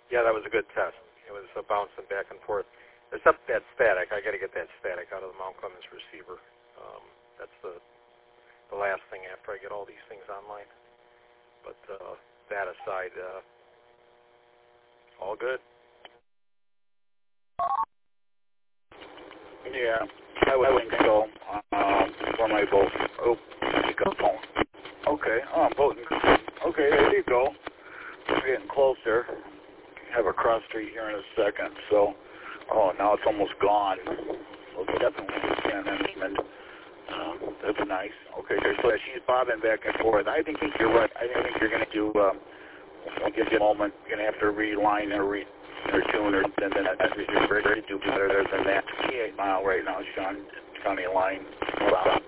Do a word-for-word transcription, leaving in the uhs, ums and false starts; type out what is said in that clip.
Yeah, that was a good test. It was uh, bouncing back and forth. Except that static. I got to get that static out of the Mount Clemens receiver. Um, that's the the last thing after I get all these things online. But uh, that aside, uh, all good. Yeah, I would think so. Um, for my vote. Oh, pick up phone. Okay, oh, I'm voting. Okay, there you go. We're getting closer. Have a cross street here in a second. So, oh, now it's almost gone. So definitely an amendment. Um, that's nice. Okay, so she's bobbing back and forth. I think you're right. I think you're going to do. Um, I'll give you a moment. You're going to have to reline or re or tune or something. Then that's what you're ready to do better than that. twenty-eight mile right now, Sean. County line. Wow.